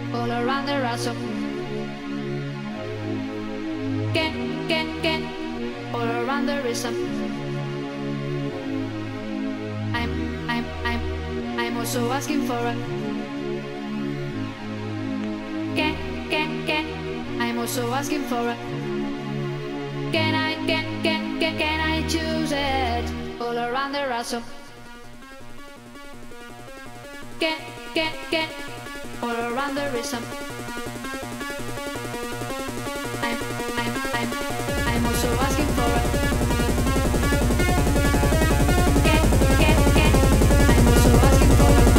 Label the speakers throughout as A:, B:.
A: all around the rhythm. Can, all around the rhythm. I'm also asking for a can, I'm also asking for a can I choose it all around the rhythm. Can, all around the rhythm. I'm also asking for a can, I'm also asking for a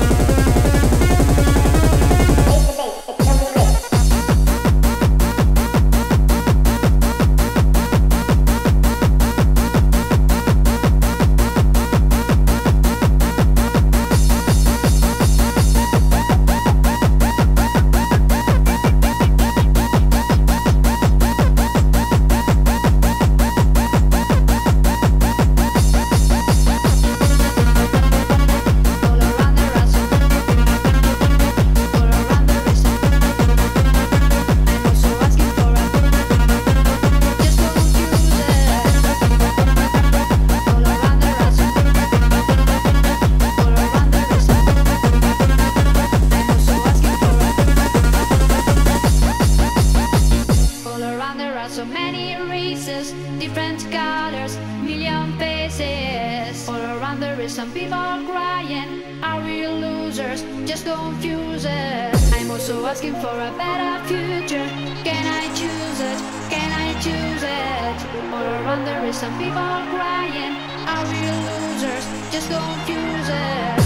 A: so many races, different colors, million faces. All around there is some people crying, are we losers, just confused. I'm also asking for a better future. Can I choose it? Can I choose it? All around there is some people crying, are we losers, just confused.